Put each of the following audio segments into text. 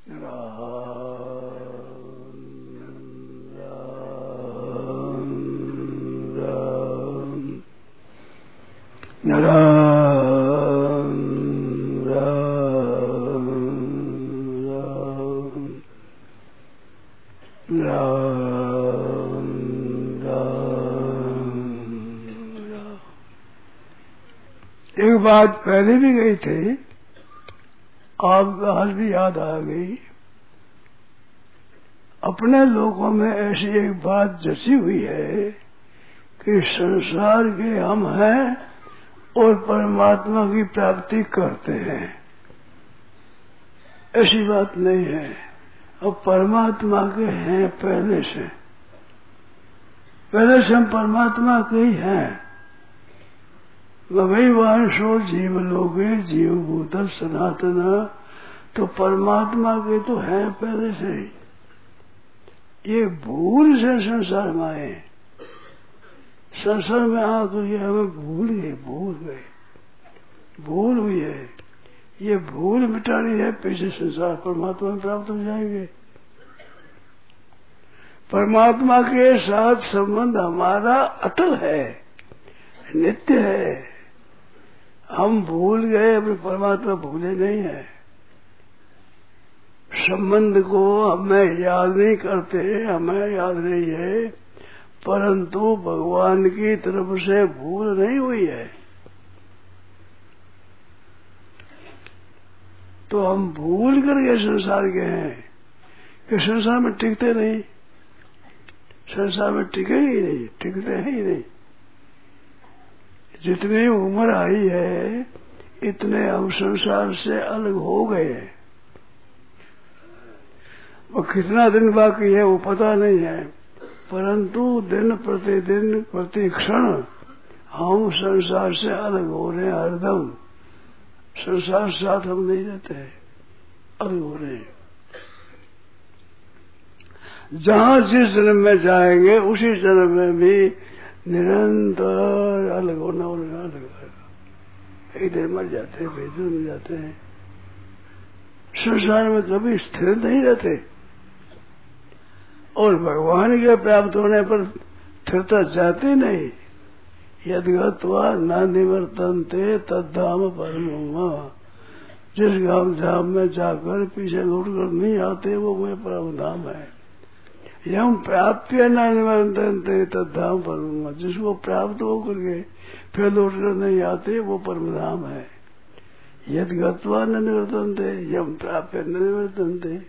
एक बात पहले भी गई थी, आप आज भी याद आ गई। अपने लोगों में ऐसी एक बात जची हुई है कि संसार के हम हैं और परमात्मा की प्राप्ति करते हैं। ऐसी बात नहीं है। अब परमात्मा के हैं पहले से हम परमात्मा के ही हैं। वैवांशो जीव लोगे जीव भूत सनातन, तो परमात्मा के तो हैं पहले से ही। ये भूल से संसार में आए, संसार में आकर ये हमें भूल हुई है। ये भूल मिटानी है, पीछे संसार परमात्मा में प्राप्त हो जाएंगे। परमात्मा के साथ संबंध हमारा अटल है, नित्य है। हम भूल गए, अपने परमात्मा भूले नहीं है। संबंध को हमें याद नहीं करते, हमें याद नहीं है, परंतु भगवान की तरफ से भूल नहीं हुई है। तो हम भूल करके संसार के हैं कि संसार में टिकते नहीं, संसार में टिके ही नहीं, टिकते ही नहीं। जितनी उम्र आई है इतने हम संसार से अलग हो गए हैं। वो कितना दिन बाकी है वो पता नहीं है, परंतु दिन प्रतिदिन प्रति क्षण हम संसार से अलग हो रहे हैं। हरदम संसार साथ हम नहीं रहते हैं, अलग हो रहे हैं। जहां जिस जन्म में जाएंगे उसी जन्म में भी निरंतर अलग होना अलग। इधर मर जाते हैं, इधर मर जाते हैं। संसार में कभी स्थिर नहीं रहते, और भगवान के प्राप्त होने पर स्थिरता जाते नहीं। यद्गत्वा न निवर्तन्ते तद्धाम परमम्। जिस धाम में जाकर पीछे लौटकर नहीं आते वो मेरे परम धाम है। यम प्राप्य न निवर्तन्ते तद्धाम परमम्। जिसको प्राप्त हो करके फिर लौटकर नहीं आते वो परम धाम है। यद्गत्वा न निवर्तन्ते यम प्राप्य न निवर्तन्ते।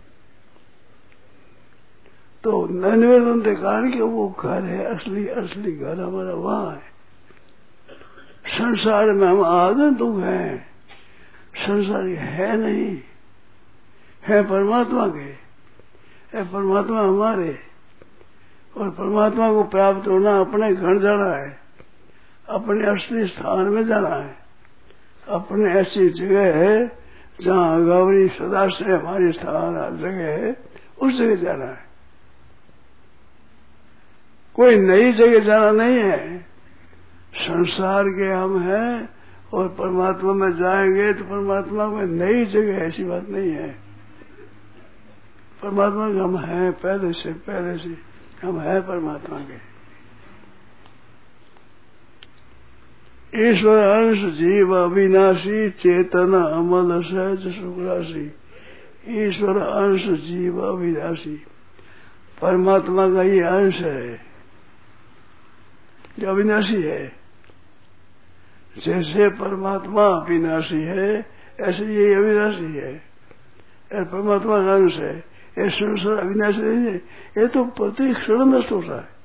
तो न निवर्तन्ते कारण कि वो घर है, असली घर हमारा वहां है। संसार में हम आगंतुक हैं, संसार है नहीं, है परमात्मा के, है परमात्मा हमारे। और परमात्मा को प्राप्त होना अपने घर जाना है, अपने असली स्थान में जाना है, अपने ऐसी जगह है जहाँ गौरी सदा से हमारी स्थान जगह है, उस जगह जाना है। कोई नई जगह जाना नहीं है। संसार के हम हैं और परमात्मा में जाएंगे तो परमात्मा में नई जगह, ऐसी बात नहीं है। परमात्मा के हम हैं पहले से हम हैं परमात्मा के। ईश्वर अंश जीव अविनाशी चेतन अमल सहज सुखराशि। ईश्वर अंश जीव अविनाशी, परमात्मा का ये अंश है जो अविनाशी है। जैसे परमात्मा अविनाशी है ऐसे ये अविनाशी है, परमात्मा का अंश है। ये संसार अविनाशी नहीं है, ये तो प्रति क्षण नष्ट होता है।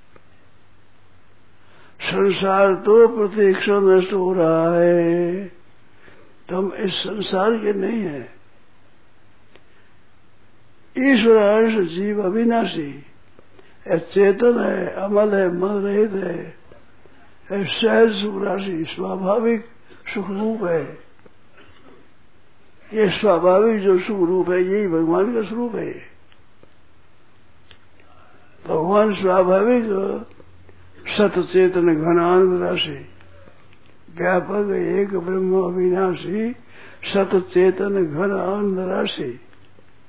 संसार तो प्रति क्षण नष्ट हो रहा है, तो हम इस संसार के नहीं है। ईश्वर अंश जीव अविनाशी, चेतन है, अमल है, मन रहित है, सहज सुख राशि, स्वाभाविक सुख रूप है। ये स्वाभाविक जो सुख रूप है यही भगवान का स्वरूप है। भगवान स्वाभाविक सत चेतन घनानंद राशि, व्यापक एक ब्रह्म अविनाशी, सत चेतन घन आनंद राशि।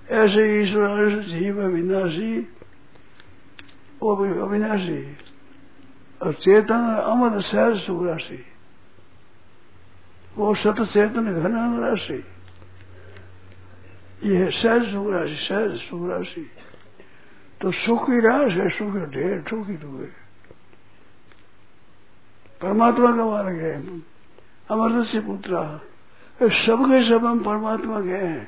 ऐसे ईश्वर अंश जीव अविनाशी, वो भी अविनाशी, और चेतन अमर सहज सुख राशि, वो सत चेतन घन राशि, ये है सहज सुख राशि, सहज सुख राशि। तो सुख की राश है, सुख ढेर ठोकी डूबे। परमात्मा का मार्ग है, अमर से पुत्रा, सब के सब हम परमात्मा के हैं,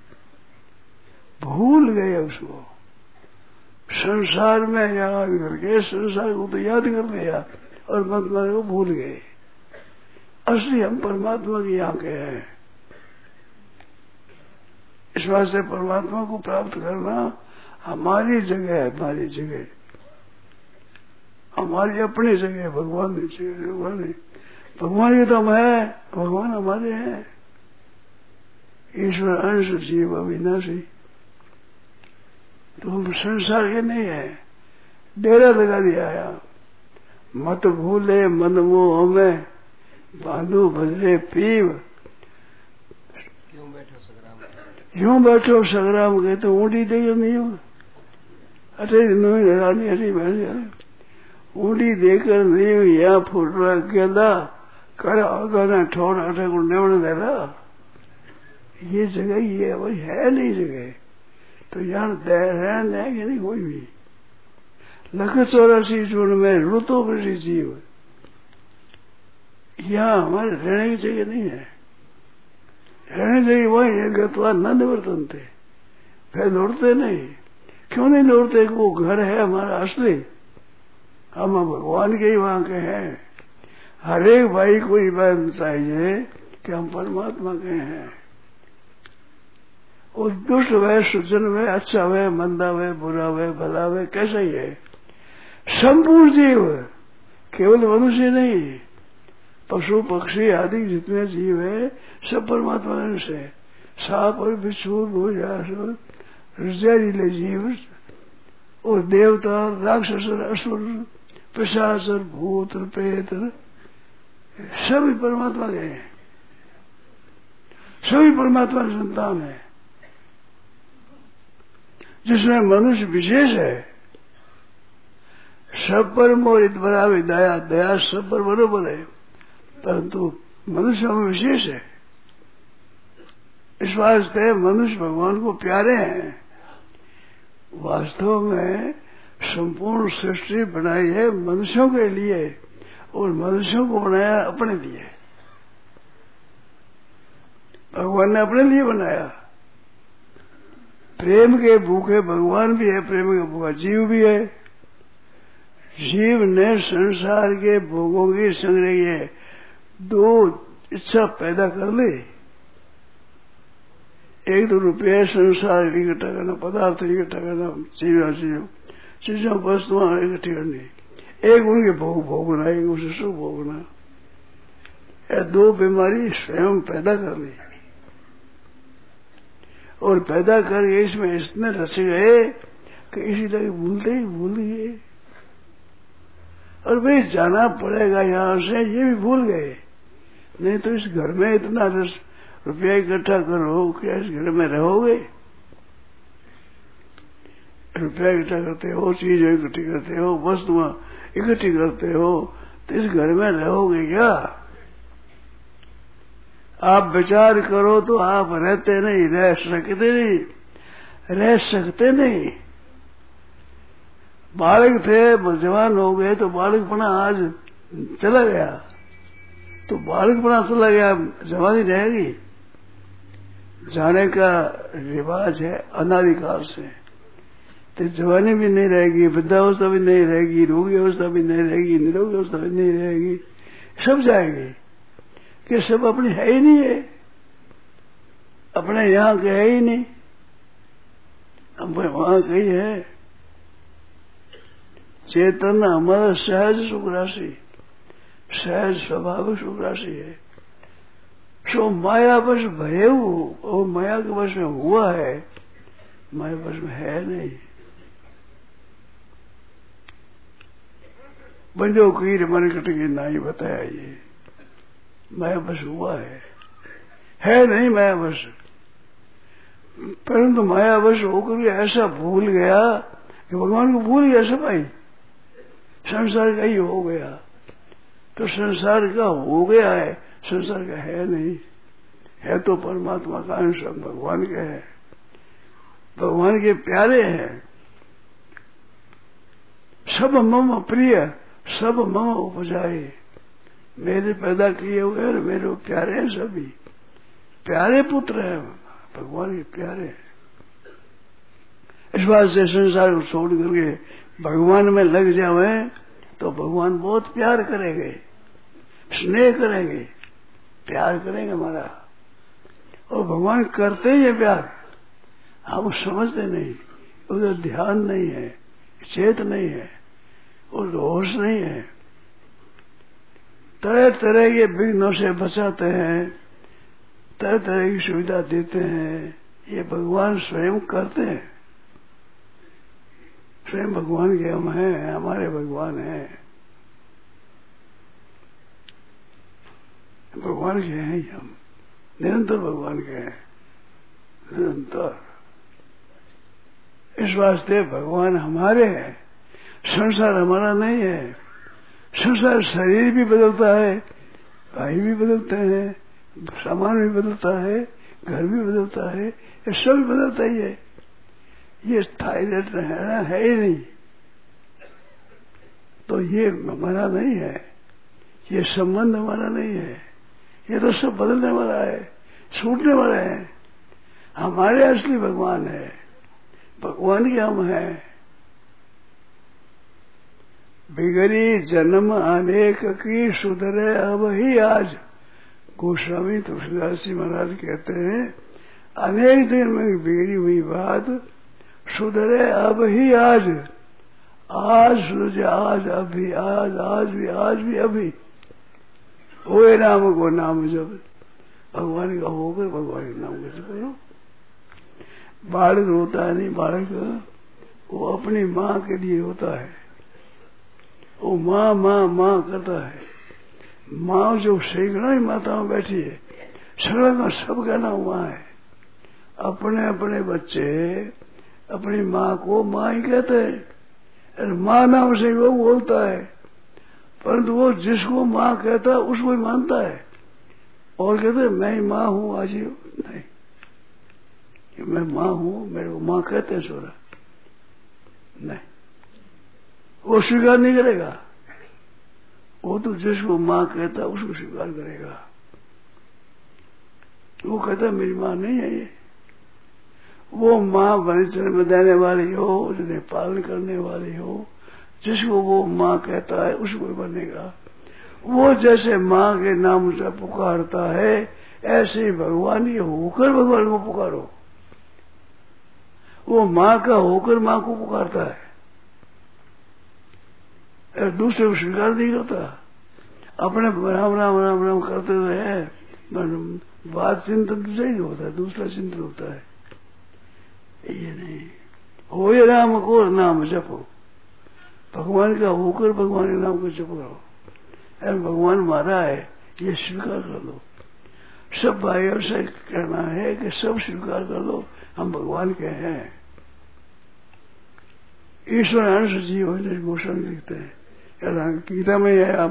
भूल गए उसको। संसार में याद करके संसार को तो याद कर लिया और परमात्मा को भूल गए। असली हम परमात्मा की आंखें हैं। इस वास्ते परमात्मा को प्राप्त करना हमारी जगह है, हमारी जगह, हमारी अपनी जगह, भगवान की जगह। भगवान की तो हम है, भगवान हमारे हैं। ईश्वर अंश जीव अविनाशी, तो हम संसार के नहीं है, डेरा लगा दिया है। मत भूले मन मोह में बांधु भजरे पीव, यूं बैठो संग्राम के तो ऊँडी देगा नहीं हो। अरे नहीं हरी बहन ऊँडी देकर नहीं हो, यहाँ फूट रहा गेंदा कर आगा ठोड़ अटे को नेवण दे रहा। ये जगह ये वही है नहीं जगह, तो यहाँ रहन देंगे नहीं कोई भी। लख 84 जून में ऋतु वृषि जीव, यहाँ हमारे रहने की जगह नहीं है। रहने की जगह वही है, गतवा न निवर्तन थे, फिर लौटते नहीं। क्यों नहीं लौटते? वो घर है हमारा असली, हम भगवान के ही वहां के हैं। हर एक भाई को ये बात चाहिए कि हम परमात्मा के हैं। और दुष्ट वे सुजन वे, अच्छा वे मंदा वे, बुरा वे भला वे, कैसा ही है संपूर्ण जीव, केवल मनुष्य नहीं, पशु पक्षी आदि जितने जीव है सब परमात्मा से। सांप और बिच्छू भूजासुर जहरीले जीव और देवता राक्षस असुर पिशाचर भूत प्रेत सभी परमात्मा के हैं, सभी परमात्मा की संतान है। जिसमें मनुष्य विशेष है, सब पर मोहित बराबर दया, दया सब पर बरोबर है, परंतु मनुष्य में विशेष है। इस वास्ते मनुष्य भगवान को प्यारे हैं। वास्तव में संपूर्ण सृष्टि बनाई है मनुष्यों के लिए, और मनुष्यों को बनाया अपने लिए। भगवान ने अपने लिए बनाया। प्रेम के भूखे भगवान भी है, प्रेम के भूखा जीव भी है। जीव ने संसार के भोगों की संग्रह दो इच्छा पैदा कर ली। एक तो रुपये संसार इकट्ठा करना, पदार्थ इकट्ठा करना, चीजों वस्तुओं इकट्ठी करनी। एक उनके भोग भोगना, एक उसे सुख भोगना। यह दो बीमारी स्वयं पैदा कर ली, और पैदा करके इसमें इतने रच गए कि इसी तरह भूलते ही भूल गए। और भाई जाना पड़ेगा यहां से, ये भी भूल गए। नहीं तो इस घर में इतना रुपया इकट्ठा करो, क्या इस घर में रहोगे? रुपया इकट्ठा करते हो, चीजें इकट्ठी करते हो, वस्तुएं इकट्ठी करते हो, तो इस घर में रहोगे क्या? आप विचार करो तो आप रहते नहीं, रह सकते नहीं, रह सकते नहीं। बालक थे, जवान हो गए तो बालकपना आज चला गया, तो बालकपना चला गया, जवानी रहेगी। जाने का रिवाज है अनादिकाल से, तो जवानी भी नहीं रहेगी, वृद्धावस्था भी नहीं रहेगी, रोगी अवस्था भी नहीं रहेगी, निरोगी अवस्था भी नहीं रहेगी, सब जाएगी। कि सब अपनी है ही नहीं है, अपने यहाँ के है ही नहीं, अपने वहां के ही है। चेतन हमारा सहज सुख राशि, सहज स्वाभाविक सुख राशि है। सो माया बस भय, वो माया के वश में हुआ है, माया वश में है नहीं। बंजो कीर मन कटगी नहीं बताया, ये माया बस हुआ है नहीं माया बस। परंतु मायावश होकर के ऐसा भूल गया कि भगवान को भूल गया सब आई, संसार का ही हो गया। तो संसार का हो गया है, संसार का है नहीं, है तो परमात्मा का अंश, भगवान के है, भगवान के प्यारे हैं। सब मम प्रिय, सब मम उपजाए, मेरे पैदा किए हुए और मेरे प्यारे हैं, सभी प्यारे पुत्र हैं, भगवान के प्यारे। इस बात से संसार को छोड़ करके भगवान में लग जावे तो भगवान बहुत प्यार करेंगे, स्नेह करेंगे, प्यार करेंगे हमारा। और भगवान करते ही है प्यार, हम समझते नहीं, उधर ध्यान नहीं है, चेत नहीं है और होश नहीं है। तरह तरह के विघ्नों से बचाते हैं, तरह तरह की सुविधा देते हैं, ये भगवान स्वयं करते हैं। स्वयं भगवान के हम हैं, हमारे भगवान हैं, भगवान के हैं ही हम, निरंतर भगवान के हैं, निरंतर। इस वास्ते भगवान हमारे हैं, संसार हमारा नहीं है। संसार शरीर भी बदलता है, भाई भी बदलते हैं, सामान भी बदलता है, घर भी बदलता है, ये सब बदलता ही है। ये स्थायी रहना है ही नहीं, तो ये हमारा नहीं है, ये संबंध हमारा नहीं है, ये तो सब बदलने वाला है, छूटने वाला है। हमारे असली भगवान है, भगवान के हम हैं। बिगड़ी जन्म अनेक की सुधरे अब ही आज, गोस्वामी तुलसीदास जी महाराज कहते हैं, अनेक दिन में बिगड़ी हुई बात सुधरे अब ही आज, आज सुधरे, आज अभी, आज भी अभी। होए राम को नाम जब, भगवान का होकर भगवान के नाम का जप करो। बालक रोता है नहीं, बालक वो अपनी माँ के लिए रोता है, वो माँ माँ माँ करता है। माँ जो सैकड़ों ही माताओं बैठी है, सगड़ा सबका नाम माँ है। अपने अपने बच्चे अपनी माँ को माँ ही कहते हैं, और माँ नाम से वो बोलता है, परंतु वो जिसको माँ कहता है उसको ही मानता है और कहते हैं मैं ही माँ हूँ, आज ही नहीं, मैं माँ हूँ, मेरे को माँ कहते हैं, सोरा नहीं, वो स्वीकार नहीं करेगा। वो तो जिसको माँ कहता है उसको स्वीकार करेगा। वो कहता मेरी माँ नहीं है ये। वो माँ जन्म देने वाली हो, जिन्हें पालन करने वाली हो, जिसको वो माँ कहता है उसको बनेगा। वो जैसे माँ के नाम से पुकारता है, ऐसे ही भगवान ये होकर भगवान को पुकारो। वो माँ का होकर माँ को पुकारता है, दूसरे को स्वीकार नहीं करता। अपने राम राम राम राम करते हुए बात चिंतन तो सही होता है, दूसरा चिंतन होता है। ये नहीं, हो ये राम को नाम जपो, भगवान का होकर भगवान के नाम को जप करो। अरे भगवान हमारा है ये स्वीकार कर लो। सब भाइयों से कहना है कि सब स्वीकार कर लो, हम भगवान के हैं। ईश्वर अंश जीव गोस्वामी लिखते हैं, गीता में है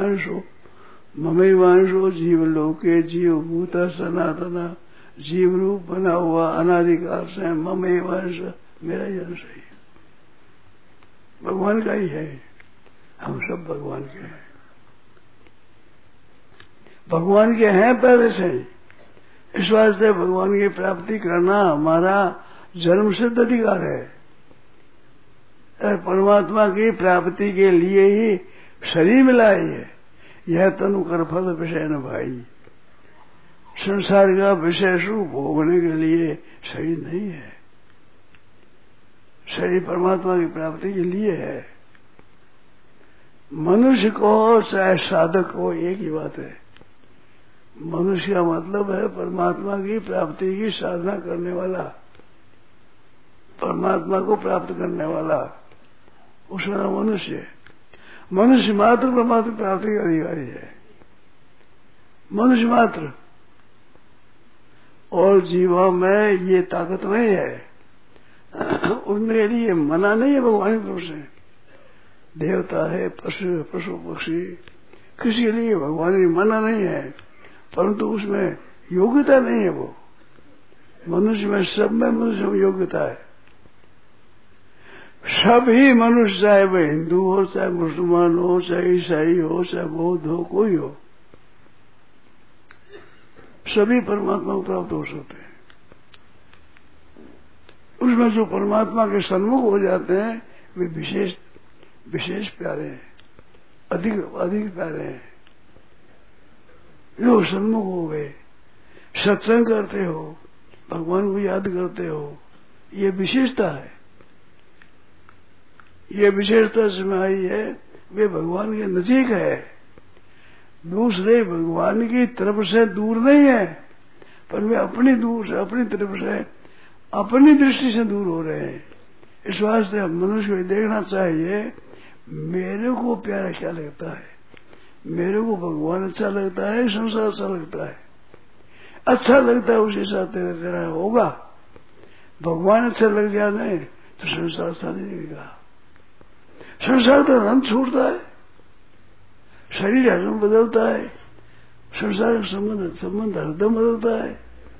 ममैवांशो जीव लोके जीव भूत सनातना, जीव रूप बना हुआ अनादिकाल से ममैवांश, मेरा ही अंश है, भगवान का ही है। हम सब भगवान के हैं, भगवान के हैं पहले से। इस वास्ते भगवान की प्राप्ति करना हमारा जन्म सिद्ध अधिकार है। परमात्मा की प्राप्ति के लिए ही शरीर मिला है। यह तनु कर फल विषय न भाई, संसार का विषय सुख भोगने के लिए शरीर नहीं है। शरीर परमात्मा की प्राप्ति के लिए है। मनुष्य को चाहे साधक को एक ही बात है। मनुष्य का मतलब है परमात्मा की प्राप्ति की साधना करने वाला, परमात्मा को प्राप्त करने वाला, उसका नाम मनुष्य है। मनुष्य मात्र परमात्मा प्राप्ति का अधिकारी है, मनुष्य मात्र। और जीवा में ये ताकत नहीं है। उनके लिए मना नहीं है भगवान की तरफ से। देवता है, पशु पक्षी, किसी के लिए भगवान की मना नहीं है, परंतु उसमें योग्यता नहीं है। वो मनुष्य में, सब में मनुष्य में योग्यता है। सभी मनुष्य, चाहे वह हिंदू हो, चाहे मुसलमान हो, चाहे ईसाई हो, चाहे बौद्ध हो, कोई हो, सभी परमात्मा को प्राप्त हो सकते हैं। उसमें जो परमात्मा के सन्मुख हो जाते हैं वे विशेष प्यारे हैं, अधिक प्यारे हैं। जो सन्मुख हो गए, सत्संग करते हो, भगवान को याद करते हो, ये विशेषता है। ये विशेषता जिसमें आई है वे भगवान के नजीक है। दूसरे भगवान की तरफ से दूर नहीं है, पर वे अपनी तरफ से, अपनी दृष्टि से दूर हो रहे हैं। इस वास्ते मनुष्य को देखना चाहिए मेरे को प्यारा क्या लगता है, मेरे को भगवान अच्छा लगता है, संसार अच्छा लगता है। अच्छा लगता है उस हिसाब से तेरा होगा। भगवान अच्छा लग गया नहीं तो संसार अच्छा नहीं लगेगा। संसार तो रंग छूटता है, शरीर हरदम बदलता है, संसार का संबंध हरदम बदलता है।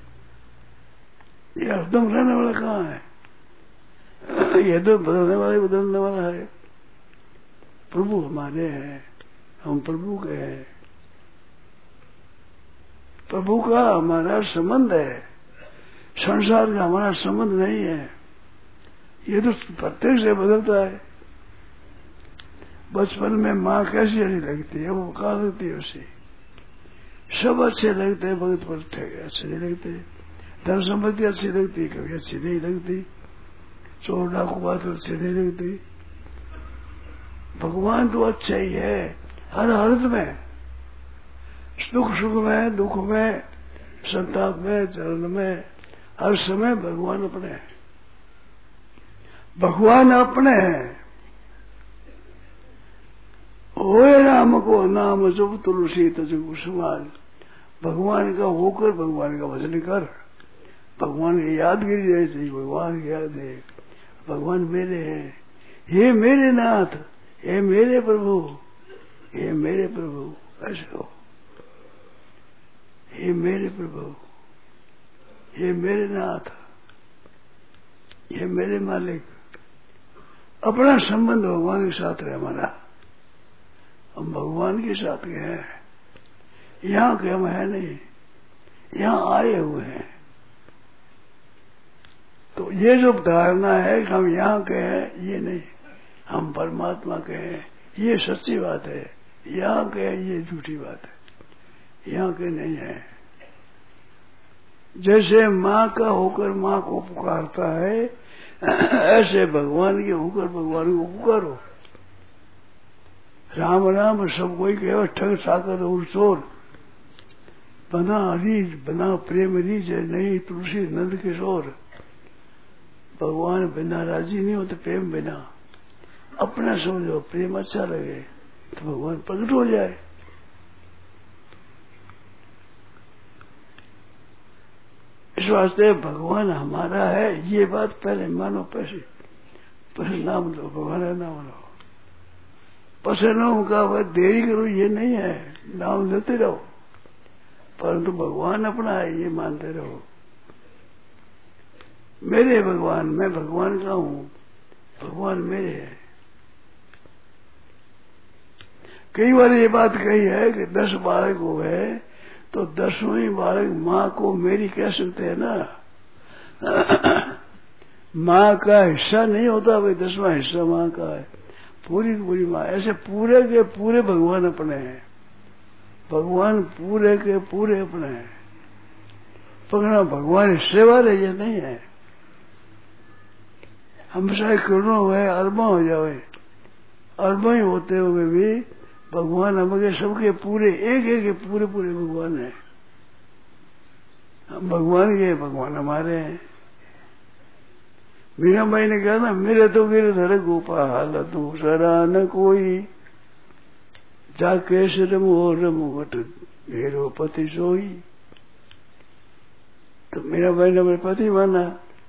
ये हरदम रहने वाला कहाँ है? ये तो बदलने वाला है। प्रभु हमारे हैं, हम प्रभु के हैं। प्रभु का हमारा संबंध है, संसार का हमारा संबंध नहीं है। ये तो प्रत्येक से बदलता है। बचपन में माँ कैसी अच्छी लगती है, वो कहा लगती है उसे। सब अच्छे लगते हैं, भगत पर अच्छे नहीं लगते। धन संपत्ति अच्छी लगती, कभी अच्छी नहीं लगती। चोर डाकू बात अच्छी नहीं लगती। भगवान तो अच्छा ही है हर हालत में, सुख में, दुख में, संताप में, चरण में, हर समय भगवान अपने हैं। भगवान अपने हैं। होए राम को नाम जुब तुलसी तज कुसुमान। भगवान का होकर भगवान का भजन कर, भगवान की यादगिरी जैसी भगवान की याद है। भगवान मेरे हैं, हे मेरे नाथ, हे मेरे प्रभु, हे मेरे प्रभु, ऐसे हो। हे मेरे प्रभु, हे मेरे नाथ, हे मेरे मालिक। अपना संबंध भगवान के साथ है हमारा। हम भगवान के साथ के हैं, यहाँ के हम है नहीं, यहाँ आए हुए हैं। तो ये जो धारणा है कि हम यहाँ के हैं, ये नहीं, हम परमात्मा के हैं, ये सच्ची बात है। यहाँ के हैं, ये झूठी बात है। यहाँ के नहीं है। जैसे माँ का होकर माँ को पुकारता है, ऐसे भगवान के होकर भगवान को पुकारो। राम राम सब कोई कहे, ठग ठाकर और चोर, बना रीज बना प्रेम रीज, नहीं तुलसी नंद किशोर। भगवान बिना राजी नहीं होते, प्रेम बिना। अपना समझो, प्रेम अच्छा लगे तो भगवान प्रकट हो जाए। इस वास्ते भगवान हमारा है, ये बात पहले मानो। पहले नाम लो, भगवान का नाम लो। पसंद का वह देरी करो, ये नहीं है। नाम लेते रहो, परंतु भगवान अपना है ये मानते रहो। मेरे भगवान, मैं भगवान का हूं, भगवान मेरे है। कई बार ये बात कही है कि 10 बालक हो गए तो 10वें बालक माँ को मेरी कह सकते हैं ना। माँ का हिस्सा नहीं होता भाई, 10वां हिस्सा माँ का है। पूरी पूरी माँ, ऐसे पूरे के पूरे भगवान अपने हैं। भगवान पूरे के पूरे अपने हैं। पकड़ा भगवान हिस्से वाले ये नहीं है। हम चाहे करोड़ों हुए, अरबों हो जाए, अरबों ही होते हुए भी भगवान हमारे सबके पूरे एक एक पूरे पूरे भगवान है। हम भगवान के, भगवान हमारे हैं। मीरा भाई ने कहा ना, मेरे तो गिरधर गोपाल दूसरा न कोई, जाके रमो रमुगट मेरो पति सोई। तो मेरा भाई ने मेरे पति माना,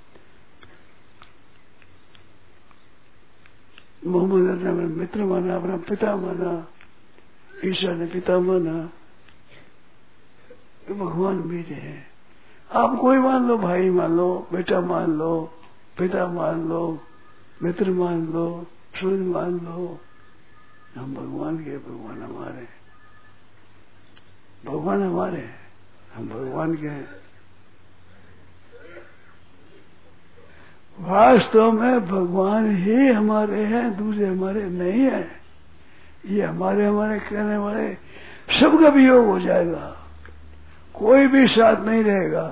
मोहम्मद ने मेरा मित्र माना, अपना पिता माना, ईसा ने पिता माना, तो भगवान मेरे हैं। आप कोई मान लो, भाई मान लो, बेटा मान लो, पिता मान लो, मित्र मान लो, सूर्य मान लो, हम भगवान के, भगवान हमारे, भगवान हमारे, हम भगवान के हैं। वास्तव में भगवान ही हमारे हैं, दूसरे हमारे नहीं है। ये हमारे हमारे कहने वाले सबका वियोग हो जाएगा, कोई भी साथ नहीं रहेगा।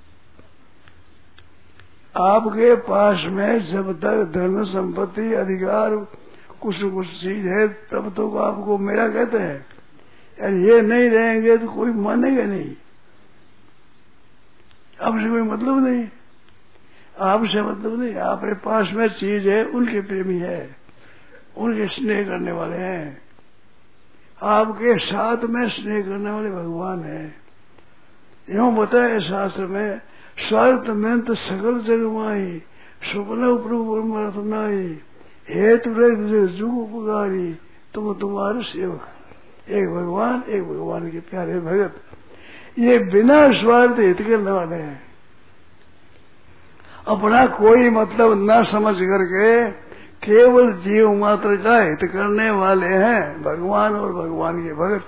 आपके पास में जब तक धन संपत्ति अधिकार कुछ न कुछ चीज है तब तो आपको मेरा कहते हैं, यार ये नहीं रहेंगे तो कोई मानेगा नहीं, आपसे कोई मतलब नहीं, आपसे मतलब नहीं। आपके पास में चीज है, उनके प्रेमी है, उनके स्नेह करने वाले हैं, आपके साथ में स्नेह करने वाले भगवान है। यूं बताए शास्त्र में, स्वार्थ में तो सकल जग माही, स्वप्न प्रभु नाई, हेतु जुग उपकारी, तुम तुम्हारे सेवक। एक भगवान के प्यारे भगत, ये बिना स्वार्थ हित करने वाले हैं। अपना कोई मतलब न समझ करके केवल जीव मात्र का हित करने वाले हैं भगवान और भगवान के भगत।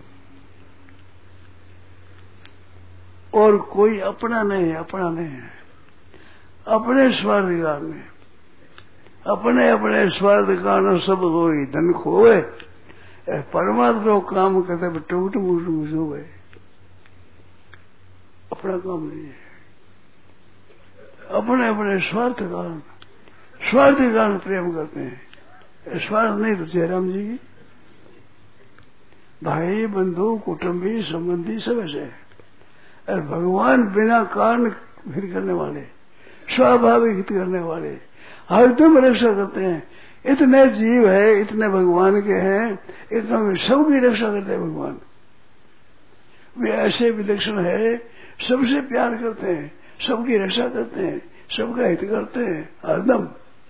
और कोई अपना नहीं है, अपना नहीं है। अपने स्वार्थ कारण, अपने अपने स्वार्थ कारण सब कोई धन खोए, परमात्मा काम करते टूट मुट हो गए, अपना काम नहीं है। अपने अपने स्वार्थ के कारण प्रेम करते हैं। स्वार्थ नहीं तो जयराम जी की भाई बंधु कुटुंबी संबंधी सब ऐसे है। और भगवान बिना कारण फिर करने वाले, स्वाभाविक हित करने वाले, हरदम रक्षा करते हैं। इतने जीव है, इतने भगवान के हैं, इतना सबकी रक्षा करते हैं भगवान। वे ऐसे विलक्षण है, सबसे प्यार करते हैं, सबकी रक्षा करते हैं, सबका हित करते हैं हरदम।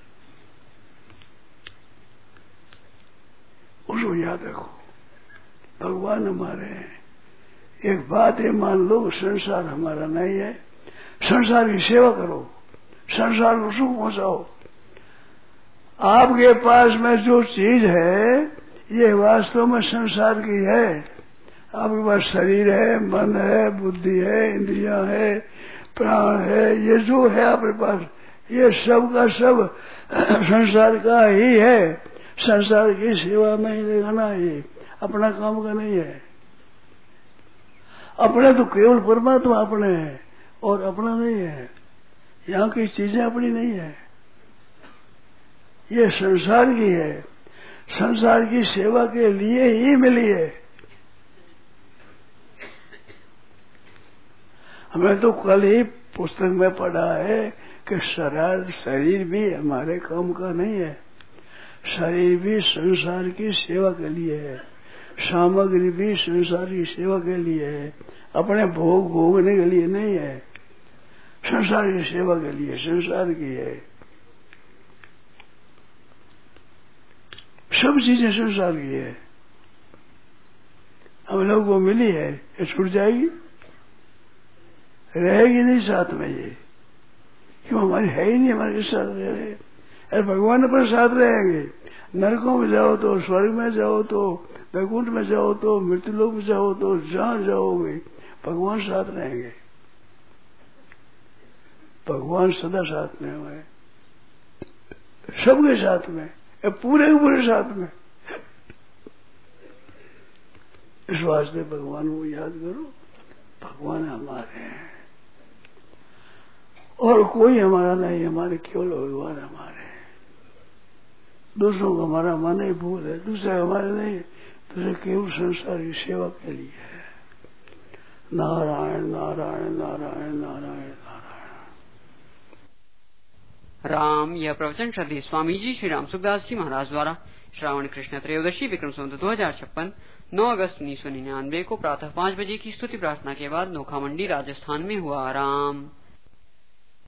उसको याद रखो, भगवान हमारे हैं। एक बात ये मान लो, संसार हमारा नहीं है। संसार की सेवा करो, संसार को सुख पहुंचाओ। आपके पास में जो चीज है ये वास्तव में संसार की है। आपके पास शरीर है, मन है, बुद्धि है, इंद्रियां है, प्राण है, ये जो है आपके पास, ये सब का सब संसार का ही है। संसार की सेवा में ही लगाना है, अपना काम का नहीं है। अपने तो केवल परमात्मा अपने है और अपना नहीं है। यहाँ की चीजें अपनी नहीं है, ये संसार की है, संसार की सेवा के लिए ही मिली है। हमें तो कल ही पुस्तक में पढ़ा है कि शरीर भी हमारे काम का नहीं है, शरीर भी संसार की सेवा के लिए है, सामग्री भी संसार की सेवा के लिए है, अपने भोग भोगने के लिए नहीं है, संसार की सेवा के लिए, संसार की है। सब चीजें संसार की है, हम लोगों को मिली है, ये छूट जाएगी, रहेगी नहीं साथ में। ये क्यों हमारी है ही नहीं, हमारे साथ रह रहे। अरे भगवान अपने साथ रहेंगे, नरकों में जाओ तो, स्वर्ग में जाओ तो, वैकुंठ में जाओ तो, मृत्युलोक में जाओ तो, जहां जाओगे भगवान साथ रहेंगे। भगवान सदा साथ में है, सबके साथ में, पूरे के पूरे साथ में। इस वास्ते भगवान को याद करो, भगवान हमारे हैं और कोई हमारा नहीं, हमारे केवल भगवान हमारे हैं। दूसरों को हमारा मन ही भूल है, दूसरे हमारे नहीं, दूसरे केवल संसार की सेवा के लिए है। नारायण नारायण नारायण नारायण नारायण। राम। यह प्रवचन श्रद्धेय स्वामी जी श्री राम सुखदास जी महाराज द्वारा श्रावण कृष्ण त्रयोदशी विक्रम संवत 2056 9 अगस्त 1999 को प्रातः 5 बजे की स्तुति प्रार्थना के बाद नोखा मंडी राजस्थान में हुआ। राम।